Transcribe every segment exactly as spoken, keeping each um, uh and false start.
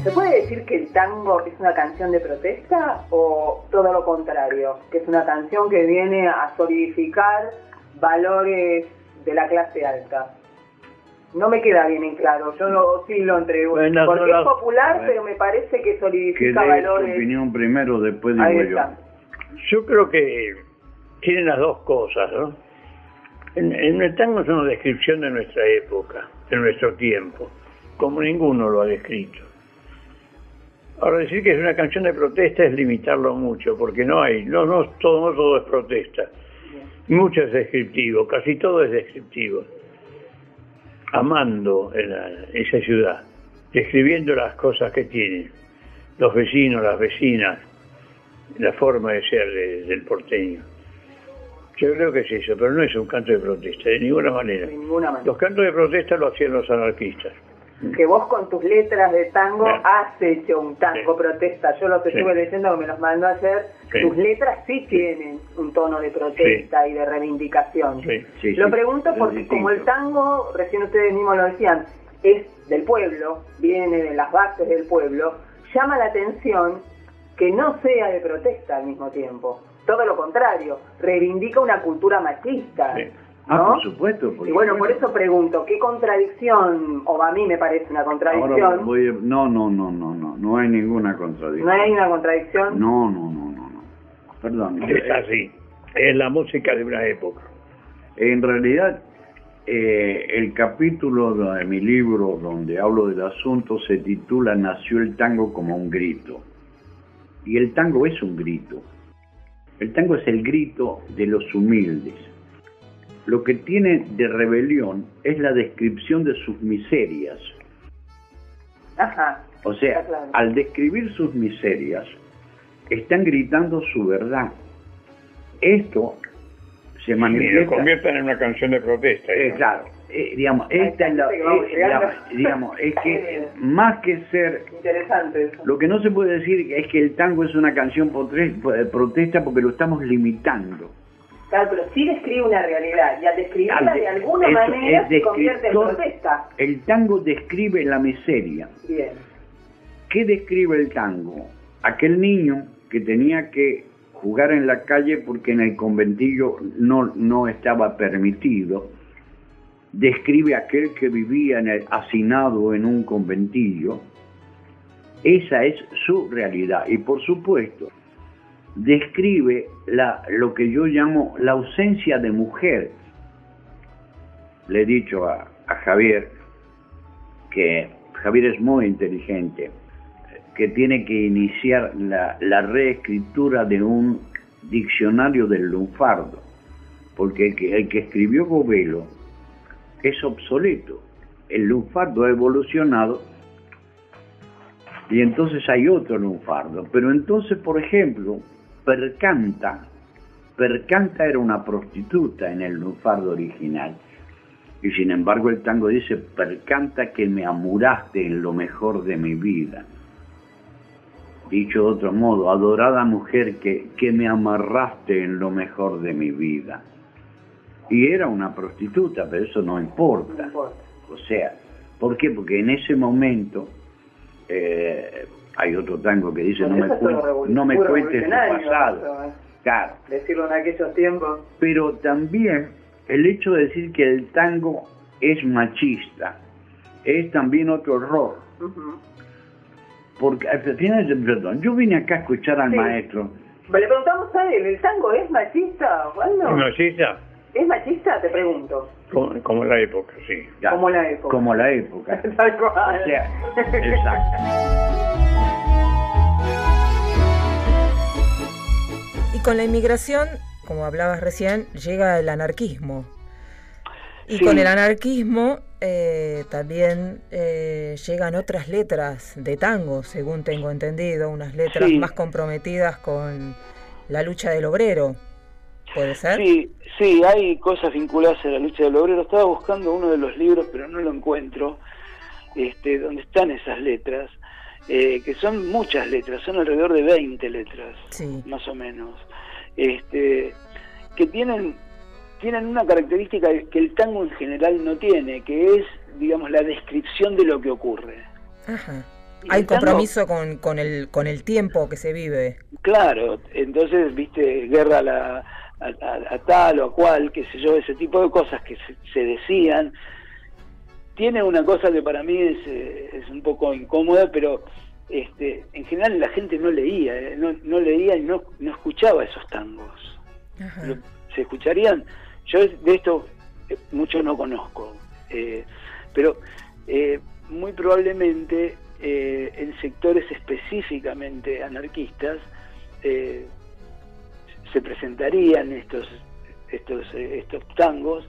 ¿Se puede decir que el tango es una canción de protesta o todo lo contrario? Que es una canción que viene a solidificar valores de la clase alta. No me queda bien en claro, yo lo oscilo entre... Bueno, porque no, es popular, no, pero me parece que solidifica que dé valores... tu opinión primero, después digo Ahí yo. está. Yo creo que tienen las dos cosas, ¿no? En, en el tango es una descripción de nuestra época, de nuestro tiempo, como ninguno lo ha descrito. Ahora, decir que es una canción de protesta es limitarlo mucho, porque no hay, no, no, todo, no todo es protesta. Mucho es descriptivo, casi todo es descriptivo. Amando en la, esa ciudad, describiendo las cosas que tiene, los vecinos, las vecinas, la forma de ser de, del porteño. Yo creo que es eso, pero no es un canto de protesta, de ninguna manera. De ninguna manera. Los cantos de protesta lo hacían los anarquistas. Que vos con tus letras de tango Bueno. has hecho un tango Sí. protesta. Yo lo que Sí. estuve leyendo que me los mandó ayer, Sí. tus letras sí tienen un tono de protesta y de reivindicación. Sí. Sí, Lo sí, pregunto es porque distinto. como el tango, recién ustedes mismos lo decían, es del pueblo, viene de las bases del pueblo, llama la atención que no sea de protesta al mismo tiempo. Todo lo contrario, reivindica una cultura machista. Sí. Ah, ¿no? por supuesto. Por Y bueno, por supuesto. eso pregunto, ¿qué contradicción, o a mí me parece una contradicción? Ahora voy a- no, no, no, no, no, no hay ninguna contradicción. ¿No hay una contradicción? No, no, no, no, no. Perdón. Es así, es la música de una época. En realidad, eh, el capítulo de mi libro donde hablo del asunto se titula Nació el tango como un grito. Y el tango es un grito. El tango es el grito de los humildes. Lo que tiene de rebelión es la descripción de sus miserias. Ajá. O sea, Está claro. al describir sus miserias, están gritando su verdad. Esto se Y lo manifiesta... convierten en una canción de protesta. Eh, ¿no? claro, eh, digamos, esta es la, parece que vamos eh, llegando. digamos, digamos, es que más que ser, Interesante eso. lo que no se puede decir es que el tango es una canción potre- eh, protesta porque lo estamos limitando. Claro, pero sí describe una realidad, y al describirla Al de- de alguna eso manera es se convierte en descriptor. protesta. El tango describe la miseria. Bien. ¿Qué describe el tango? Aquel niño que tenía que jugar en la calle porque en el conventillo no, no estaba permitido. Describe aquel que vivía en el, hacinado en un conventillo. Esa es su realidad. Y por supuesto, describe la, lo que yo llamo la ausencia de mujer. Le he dicho a, a Javier que Javier es muy inteligente, que tiene que iniciar la, la reescritura de un diccionario del lunfardo, porque el que, el que escribió Govelo es obsoleto. El lunfardo ha evolucionado y entonces hay otro lunfardo. Pero entonces, por ejemplo, Percanta, Percanta era una prostituta en el lunfardo original. Y sin embargo el tango dice, Percanta que me amuraste en lo mejor de mi vida. Dicho de otro modo, adorada mujer que, que me amarraste en lo mejor de mi vida. Y era una prostituta, pero eso no importa. No importa. O sea, ¿por qué? Porque en ese momento eh, hay otro tango que dice, Bueno, no me, eso es todo cuen- revolu- no me puro cuentes tu revolucionario, pasado. eso, ¿eh? Claro. Decirlo en aquellos tiempos. Pero también el hecho de decir que el tango es machista es también otro error. Uh-huh. Porque, al final, perdón, yo vine acá a escuchar al Sí. maestro. Le preguntamos a él, ¿el tango es machista, Osvaldo? ¿No es esa? ¿Es machista? Te pregunto. Como, como en la época, sí. Ya, Como la época. Como la época. Tal cual. O sea, exacto. Y con la inmigración, como hablabas recién, llega el anarquismo. Y Sí. con el anarquismo eh, también eh, llegan otras letras de tango, según tengo entendido, unas letras Sí. más comprometidas con la lucha del obrero. ¿Puede ser? Sí, sí, hay cosas vinculadas a la lucha del obrero. Estaba buscando uno de los libros, pero no lo encuentro, este, donde están esas letras, eh, que son muchas letras, son alrededor de veinte letras, Sí. más o menos, este, que tienen, tienen una característica que el tango en general no tiene, que es, digamos, la descripción de lo que ocurre. Ajá. Hay compromiso con, con, el, con el tiempo que se vive. Claro, entonces, viste, guerra a, la, a, a, a tal o a cual, qué sé yo, ese tipo de cosas que se, se decían. Tiene una cosa que para mí es, es un poco incómoda, pero este, en general la gente no leía, eh, no, no leía y no, no escuchaba esos tangos. Lo, se escucharían, yo de esto eh, mucho no conozco, eh, pero eh, muy probablemente eh, en sectores específicamente anarquistas eh, se presentarían estos estos eh, estos tangos,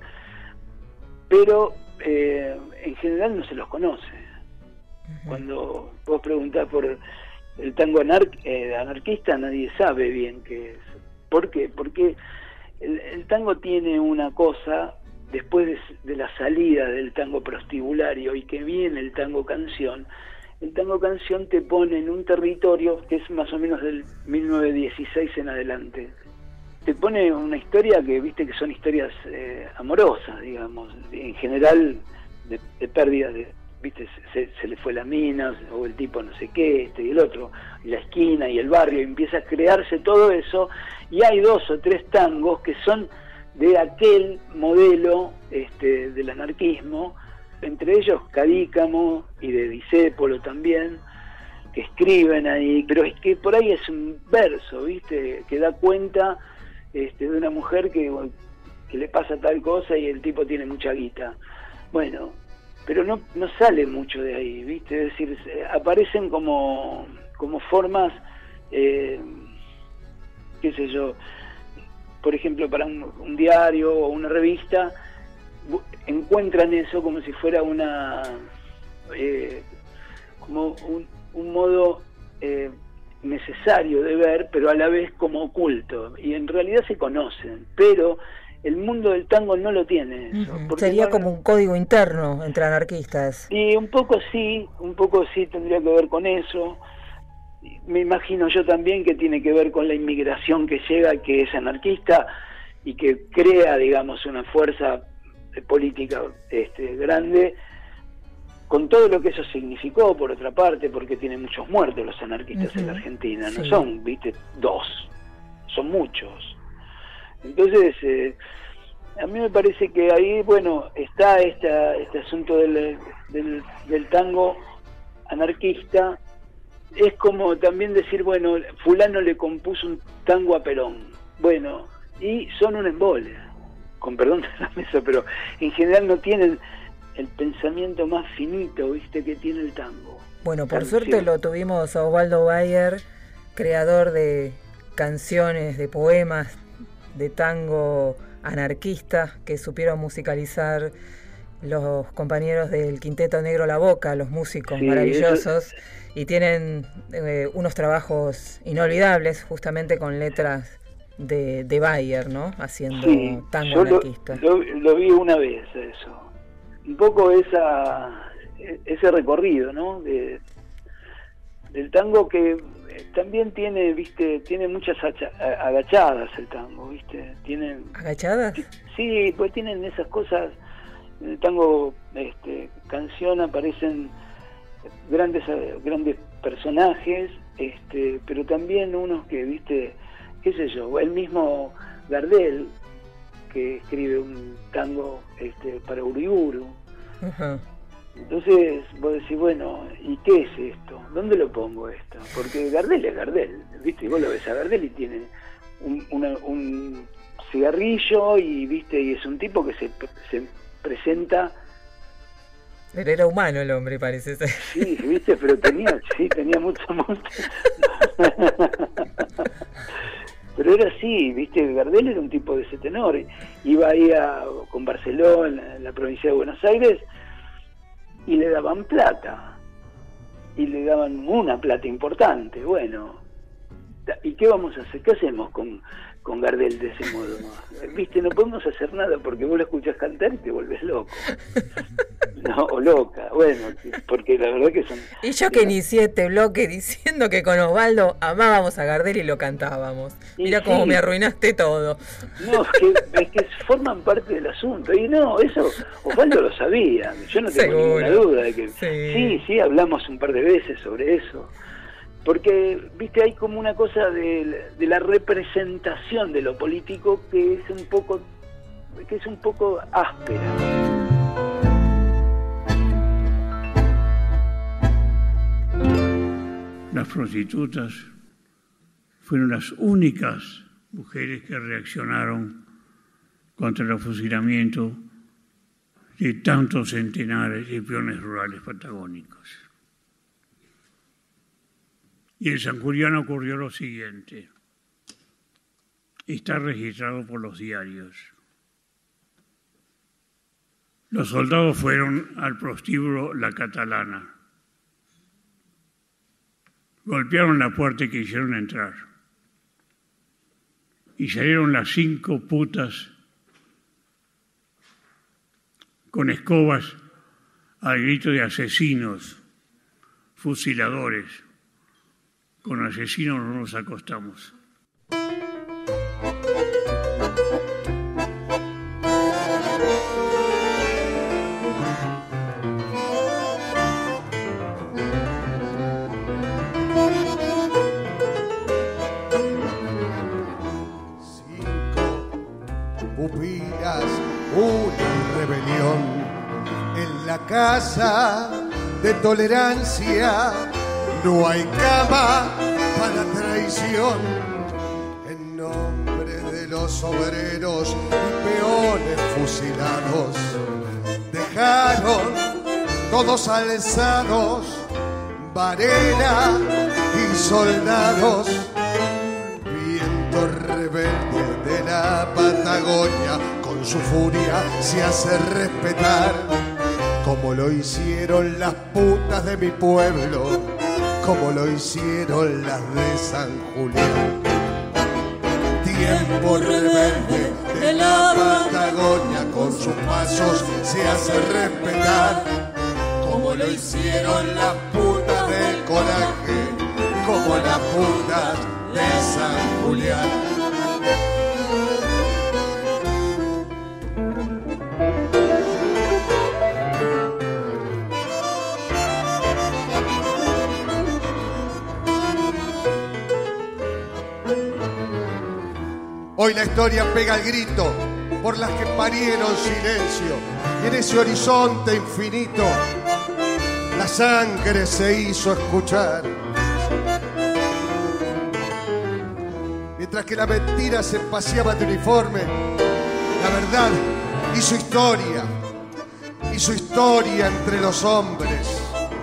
pero eh, en general no se los conoce. Uh-huh. Cuando vos preguntás por el tango anar eh, anarquista, nadie sabe bien qué es. ¿Por qué? Porque el, el tango tiene una cosa, después de, de la salida del tango prostibulario y que viene el tango canción, el tango canción te pone en un territorio que es más o menos del mil novecientos dieciséis en adelante. Te pone una historia que, viste, que son historias eh, amorosas, digamos, en general de, de pérdidas de, viste, se, se le fue la mina, o el tipo no sé qué, este y el otro, y la esquina y el barrio, y empieza a crearse todo eso, y hay dos o tres tangos que son de aquel modelo este, del anarquismo, entre ellos Cadícamo y de Discépolo también, que escriben ahí, pero es que por ahí es un verso, viste, que da cuenta este, de una mujer que, que le pasa tal cosa y el tipo tiene mucha guita. Bueno, pero no, no sale mucho de ahí, viste, es decir, aparecen como, como formas, eh, qué sé yo, por ejemplo, para un, un diario o una revista, encuentran eso como si fuera una eh, como un, un modo eh, necesario de ver, pero a la vez como oculto, y en realidad se conocen, pero el mundo del tango no lo tiene eso. Uh-huh. Sería no, como un código interno entre anarquistas. Y un poco sí, un poco sí tendría que ver con eso. Me imagino yo también que tiene que ver con la inmigración que llega, que es anarquista y que crea, digamos, una fuerza política este, grande, con todo lo que eso significó, por otra parte, porque tienen muchos muertos los anarquistas uh-huh. en la Argentina, no sí. son, viste, dos, son muchos. Entonces, eh, a mí me parece que ahí, bueno, está esta, este asunto del, del, del tango anarquista. Es como también decir, bueno, fulano le compuso un tango a Perón. Bueno, y son un embole, con perdón de la mesa, pero en general no tienen el pensamiento más finito, viste, que tiene el tango. Bueno, por Canción. suerte lo tuvimos a Osvaldo Bayer, creador de canciones, de poemas, de tango anarquista, que supieron musicalizar los compañeros del Quinteto Negro La Boca, los músicos sí, maravillosos, eso... y tienen eh, unos trabajos inolvidables, justamente con letras de, de Bayer, ¿no? Haciendo sí, tango anarquista. Lo, lo, lo vi una vez eso. Un poco esa ese recorrido, ¿no? De, del tango que también tiene, viste, tiene muchas agachadas el tango, viste, tienen agachadas. Sí, pues tienen esas cosas. En el tango, este, canción aparecen grandes grandes personajes, este, pero también unos que, viste, qué sé yo, el mismo Gardel, que escribe un tango este, para Uriburu. Uh-huh. Entonces vos decís, bueno, ¿y qué es esto? ¿Dónde lo pongo esto? Porque Gardel es Gardel, viste, y vos lo ves a Gardel y tiene un, una, un cigarrillo y, viste, y es un tipo que se, se presenta. Pero era humano el hombre, parece ser. Sí, viste, pero tenía, sí, tenía mucho mucho. Pero era así, viste, Gardel era un tipo de ese tenor. Iba ahí a, con Barceló en la, en la provincia de Buenos Aires y le daban plata. Y le daban una plata importante. Bueno, ¿y qué vamos a hacer? ¿Qué hacemos con, con Gardel de ese modo? Viste, no podemos hacer nada porque vos lo escuchás cantar y te volvés loco. No, o loca, bueno, porque la verdad que son... Y yo que inicié este bloque diciendo que con Osvaldo amábamos a Gardel y lo cantábamos. Mira sí. Cómo me arruinaste todo. No, es que, es que forman parte del asunto. Y no, eso Osvaldo lo sabía. Yo no tengo Seguro. ninguna duda de que... Sí. sí, sí, hablamos un par de veces sobre eso. Porque, viste, hay como una cosa de, de la representación de lo político que es un poco, que es un poco áspera. Las prostitutas fueron las únicas mujeres que reaccionaron contra el fusilamiento de tantos centenares de peones rurales patagónicos. Y en San Julián ocurrió lo siguiente. Está registrado por los diarios. Los soldados fueron al prostíbulo La Catalana. Golpearon la puerta y quisieron entrar. Y salieron las cinco putas con escobas al grito de asesinos, fusiladores. Con asesinos no nos acostamos. Pupilas, una rebelión en la casa de tolerancia. No hay cama para traición. En nombre de los obreros y peones fusilados, dejaron todos alzados varela y soldados. Viento rebelde de la Patagonia, con su furia se hace respetar, como lo hicieron las putas de mi pueblo, como lo hicieron las de San Julián. Tiempo rebelde de la Patagonia, con sus pasos se hace respetar, como lo hicieron las putas del coraje, como las putas de San Julián. Hoy la historia pega el grito por las que parieron silencio, y en ese horizonte infinito la sangre se hizo escuchar. Mientras que la mentira se paseaba de uniforme, la verdad hizo historia, hizo historia entre los hombres.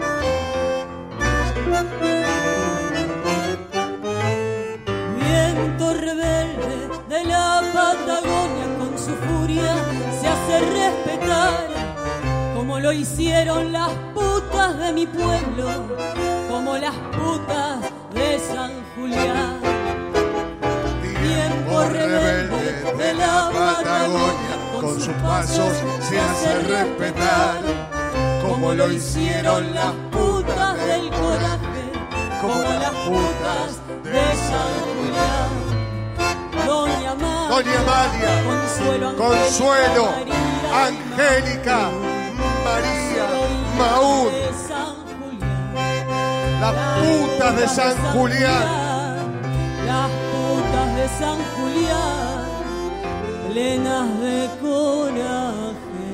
Viento rebelde de la Patagonia, con su furia se hace respetar, como lo hicieron las putas de mi pueblo, como las putas de San Julián. Tiempo rebelde de la Patagonia, con sus pasos se hace respetar, como lo hicieron las putas del coraje, como las putas de San Julián. Doña María, Doña María, Consuelo, Consuelo, Angélica, María, Maúd, las putas de San Julián, las putas de San Julián, plenas de coraje.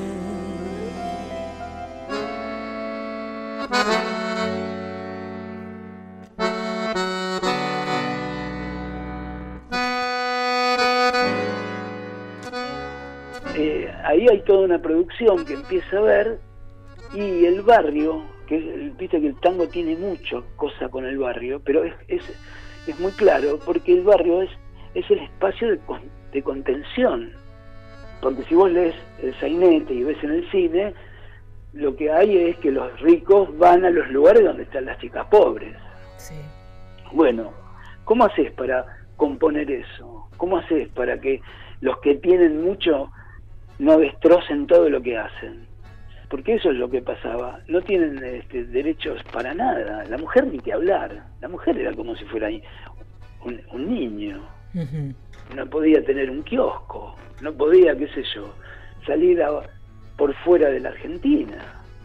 Eh, ahí hay toda una producción que empieza a ver, y el barrio, que viste que el tango tiene mucho cosa con el barrio, pero es, es, es muy claro, porque el barrio es, es el espacio de, de contención, porque si vos lees el sainete y ves en el cine, lo que hay es que los ricos van a los lugares donde están las chicas pobres. Sí. Bueno, ¿cómo haces para componer eso? ¿Cómo haces para que los que tienen mucho no destrocen todo lo que hacen? porque eso es lo que pasaba. No tienen este, derechos para nada. La mujer ni que hablar. La mujer era como si fuera un, un niño. Uh-huh. No podía tener un kiosco, no podía, qué sé yo, salir a, por fuera de la Argentina.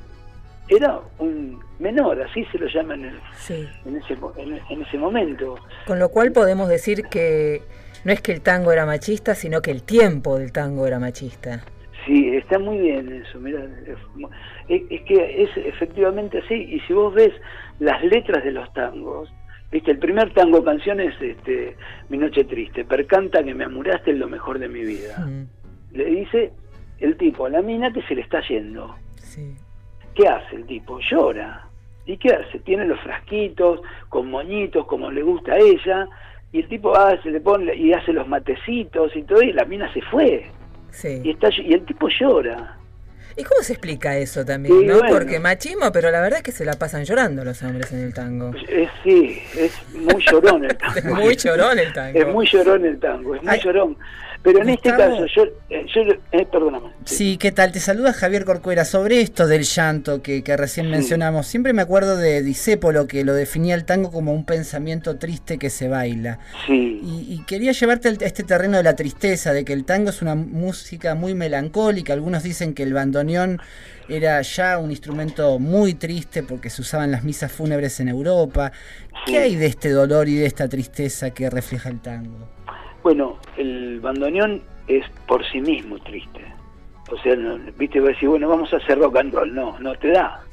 Era un menor, así se lo llama en, el, sí. en, ese, en, en ese momento. Con lo cual podemos decir que no es que el tango era machista, sino que el tiempo del tango era machista. Sí, está muy bien eso, mirá, es, es que es efectivamente así, y si vos ves las letras de los tangos, viste, el primer tango canción es este, Mi noche triste, percanta que me amuraste en lo mejor de mi vida. Mm. Le dice el tipo a la mina que se le está yendo. Sí. ¿Qué hace el tipo? Llora. ¿Y qué hace? Tiene los frasquitos con moñitos como le gusta a ella, y el tipo ah, se le pone y hace los matecitos y todo, y la mina se fue. Sí. Y, está, y el tipo llora. ¿Y cómo se explica eso también? Sí, ¿no? Bueno. Porque machismo, pero la verdad es que se la pasan llorando los hombres en el tango. Es, sí, es muy llorón el tango. Es muy llorón el tango. Es muy llorón el tango, es muy Ay, llorón. Pero en Gustavo, este caso, yo, yo eh, perdóname. Sí. sí, ¿qué tal? Te saluda Javier Corcuera. Sobre esto del llanto que, que recién sí. mencionamos, siempre me acuerdo de Discépolo, que lo definía el tango como un pensamiento triste que se baila. Sí. Y, y quería llevarte a este terreno de la tristeza, de que el tango es una música muy melancólica. Algunos dicen que el bandoneón era ya un instrumento muy triste porque se usaba en las misas fúnebres en Europa. ¿Qué sí. hay de este dolor y de esta tristeza que refleja el tango? Bueno, el bandoneón es por sí mismo triste. O sea, no, viste, va a decir, bueno, vamos a hacer rock and roll. No, no te da.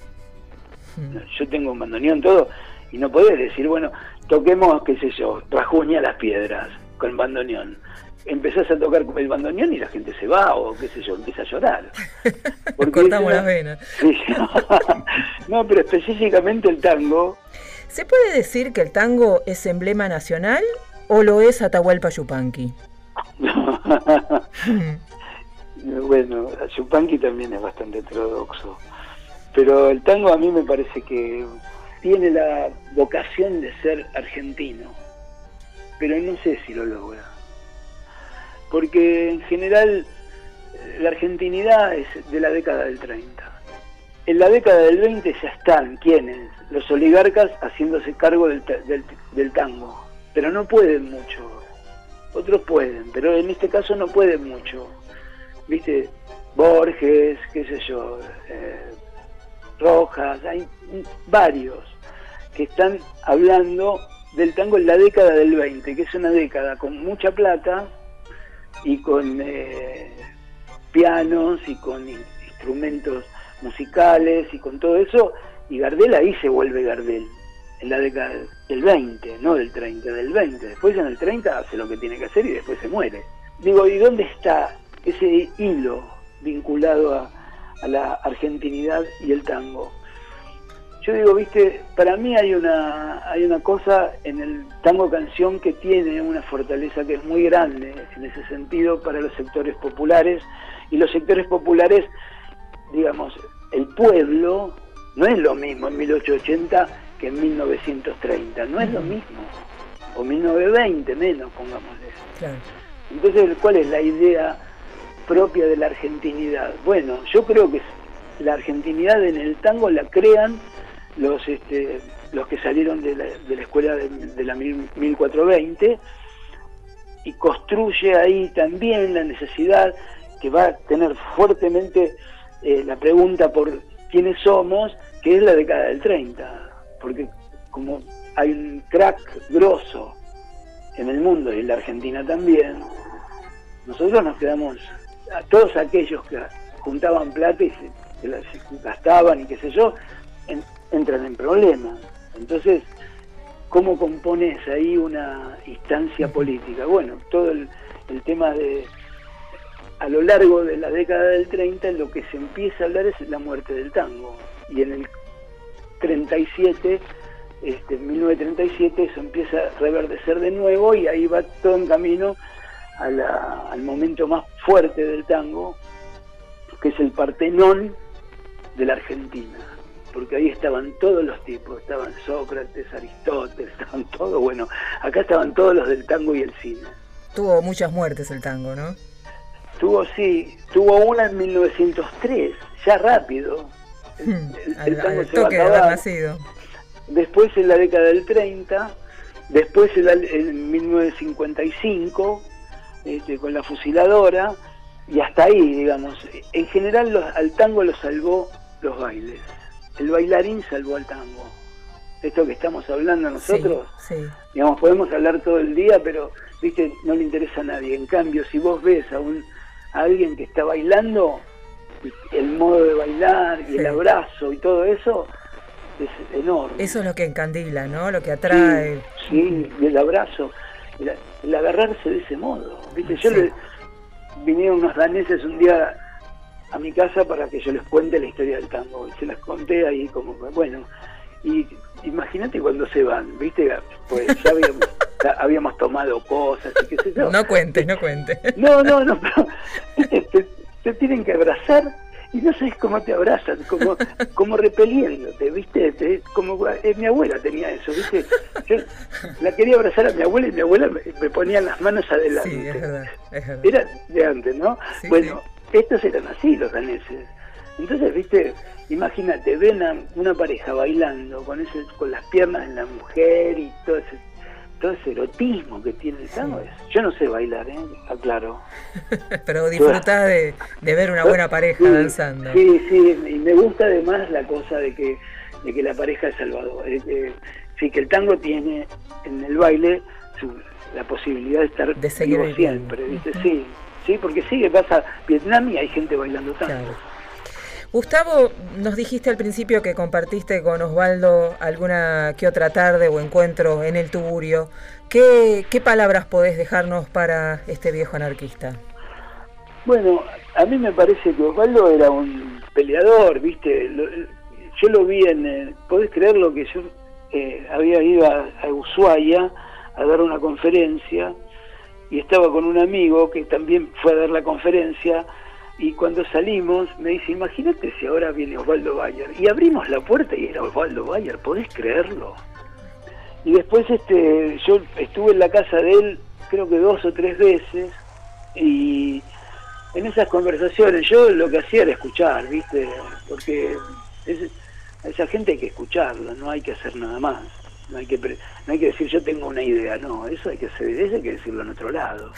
No, yo tengo un bandoneón todo y no podés decir, bueno, toquemos, qué sé yo, Rajuña las piedras con bandoneón. Empezás a tocar con el bandoneón y la gente se va o qué sé yo, empieza a llorar. Cortamos las venas. Sí, no, pero específicamente el tango. ¿Se puede decir que el tango es emblema nacional o lo es Atahualpa Yupanqui? Bueno, Yupanqui también es bastante heterodoxo, pero el tango a mí me parece que tiene la vocación de ser argentino, pero no sé si lo logra, porque en general la argentinidad es de la década del treinta. En la década del veinte ya están, ¿quiénes? Los oligarcas haciéndose cargo del, del, del tango, pero no pueden mucho. Otros pueden, pero en este caso no pueden mucho. ¿Viste? Borges, qué sé yo, eh, Rojas, hay varios que están hablando del tango en la década del veinte, que es una década con mucha plata y con eh, pianos y con instrumentos musicales y con todo eso, y Gardel ahí se vuelve Gardel. En la década del veinte, no del treinta, del veinte. Después en el treinta hace lo que tiene que hacer y después se muere. Digo, ¿y dónde está ese hilo vinculado a, a la argentinidad y el tango? Yo digo, viste, para mí hay una hay una cosa en el tango canción que tiene una fortaleza que es muy grande en ese sentido para los sectores populares, y los sectores populares, digamos, el pueblo no es lo mismo en mil ochocientos ochenta que en mil novecientos treinta, no es lo mismo, o mil novecientos veinte menos, pongámosle. Claro. Entonces, ¿cuál es la idea propia de la argentinidad? Bueno, yo creo que la argentinidad en el tango la crean los este, los que salieron de la, de la escuela de, de la mil cuatrocientos veinte, y construye ahí también la necesidad que va a tener fuertemente eh, la pregunta por quiénes somos, que es la década del treinta. Porque como hay un crack grosso en el mundo y en la Argentina también, nosotros nos quedamos, a todos aquellos que juntaban plata y se, se la gastaban y qué sé yo, en, entran en problemas. Entonces, ¿cómo compones ahí una instancia política? Bueno, todo el, el tema de, a lo largo de la década del treinta, lo que se empieza a hablar es la muerte del tango, y en el treinta y siete, este, mil novecientos treinta y siete, eso empieza a reverdecer de nuevo, y ahí va todo en camino a la, al momento más fuerte del tango, que es el Partenón de la Argentina, porque ahí estaban todos los tipos, estaban Sócrates, Aristóteles, estaban todos, bueno, acá estaban todos los del tango y el cine. Tuvo muchas muertes el tango, ¿no? Tuvo, sí, tuvo una en mil novecientos tres, ya rápido. El, Hmm, el al, tango al se va a toque de haber acabar. nacido. Después en la década del treinta, después en, la, en mil novecientos cincuenta y cinco, este, con la fusiladora, y hasta ahí, digamos. En general los, al tango lo salvó los bailes. El bailarín salvó al tango. Esto que estamos hablando nosotros, Sí, sí. digamos, podemos hablar todo el día, pero, viste, no le interesa a nadie. En cambio, si vos ves a, un, a alguien que está bailando, el modo de bailar y Sí. el abrazo y todo eso, es enorme. Eso es lo que encandila, ¿no? Lo que atrae. Sí, sí, y el abrazo, el, el agarrarse de ese modo. ¿Viste? Yo Sí. le, vinieron unos daneses un día a mi casa para que yo les cuente la historia del tango. Y se las conté ahí como, bueno, y imagínate cuando se van, ¿viste? Pues ya habíamos, ya habíamos tomado cosas y qué sé yo. No cuentes, no cuentes. No, no, no, pero ¿viste? Te, te tienen que abrazar y no sabes cómo te abrazan, como, como repeliéndote, ¿viste? Te, como eh, mi abuela tenía eso, ¿viste? Yo la quería abrazar a mi abuela y mi abuela me, me ponía las manos adelante. Sí, es verdad, es verdad. Era de antes, ¿no? Sí, bueno, estos eran así los daneses. Entonces, ¿viste? Imagínate, ven a una pareja bailando con ese, con las piernas de la mujer y todo ese, todo ese erotismo que tiene el tango. Sí. Yo no sé bailar, ¿eh? Aclaro. Pero disfrutás de, de ver una buena pareja Sí, danzando. Sí, sí, y me gusta además la cosa de que, de que la pareja es salvador. Eh, eh, sí, que el tango tiene en el baile su, la posibilidad de estar De seguir vivo viviendo. siempre, ¿viste? Sí, sí, porque sí que pasa Vietnam y hay gente bailando tango. Claro. Gustavo, nos dijiste al principio que compartiste con Osvaldo alguna que otra tarde o encuentro en el Tugurio. ¿Qué, qué palabras podés dejarnos para este viejo anarquista? Bueno, a mí me parece que Osvaldo era un peleador, ¿viste? Lo, yo lo vi en... Eh, ¿podés creerlo que yo eh, había ido a, a Ushuaia a dar una conferencia y estaba con un amigo que también fue a dar la conferencia y cuando salimos me dice, imagínate si ahora viene Osvaldo Bayer. Y abrimos la puerta y era Osvaldo Bayer, ¿podés creerlo? Y después este yo estuve en la casa de él creo que dos o tres veces y en esas conversaciones yo lo que hacía era escuchar, ¿viste? Porque es, a esa gente hay que escucharla, no hay que hacer nada más. No hay que pre, no hay que decir yo tengo una idea, no, eso hay que hacer, eso hay que decirlo en otro lado.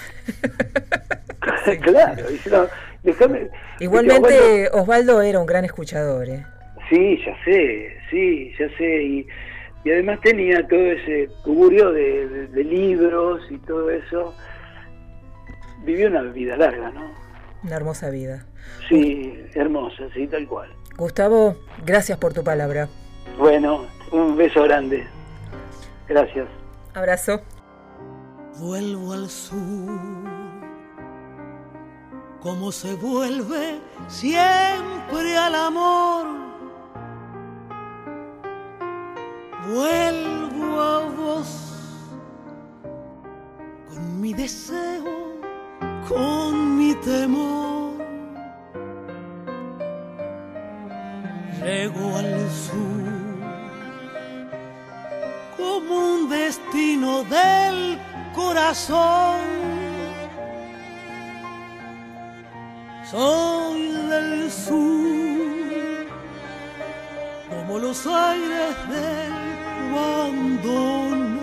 Sí. Claro, dice, no, déjame. Igualmente dice, Osvaldo, Osvaldo era un gran escuchador, ¿eh? Sí, ya sé, sí, ya sé, y, y además tenía todo ese tugurio de, de, de libros y todo eso. Vivió una vida larga, ¿no? Una hermosa vida. Sí, hermosa, sí, tal cual. Gustavo, gracias por tu palabra. Bueno, un beso grande. Gracias. Abrazo. Vuelvo al sur, como se vuelve siempre al amor. Vuelvo a vos, con mi deseo, con mi temor. Llego al sur como un destino del corazón. Soy del sur, como los aires del bandoneón.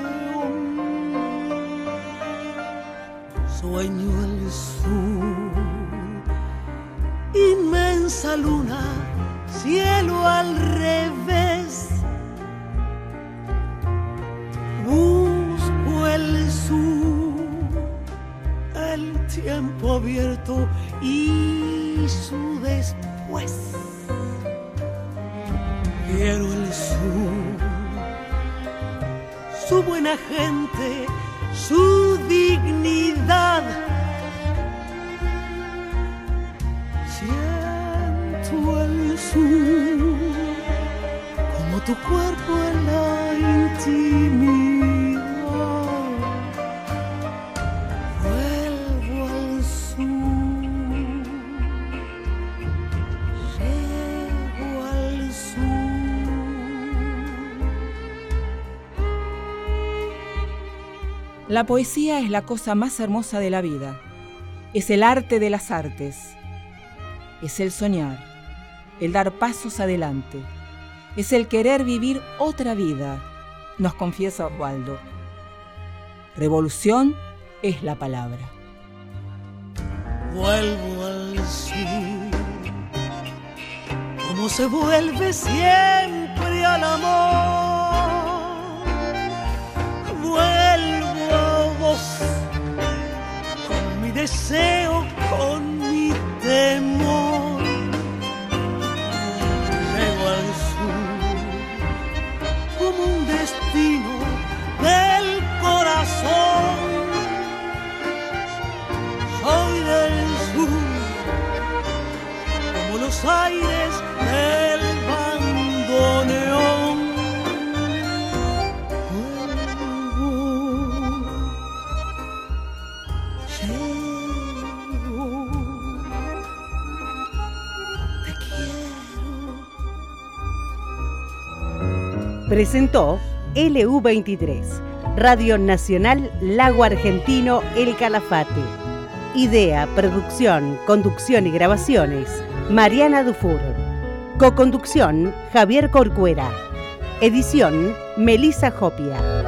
Sueño el sur, inmensa luna, cielo al revés. Busco el sur, el tiempo abierto y su después. Quiero el sur, su buena gente, su dignidad. Siento el sur, como tu cuerpo en la intimidad. La poesía es la cosa más hermosa de la vida. Es el arte de las artes. Es el soñar. el dar pasos adelante. Es el querer vivir otra vida, nos confiesa Osvaldo. Revolución es la palabra. Vuelvo al sur, como se vuelve siempre al amor. Vuelvo a vos, con mi deseo, con mi temor. Llego al sur, como un destino del corazón. Soy del sur, como los aires del bandoneón. Llego, te quiero. Presentó L U veintitrés, Radio Nacional Lago Argentino El Calafate. Idea, producción, conducción y grabaciones, Mariana Dufour. Coconducción, Javier Corcuera. Edición, Melissa Jopia.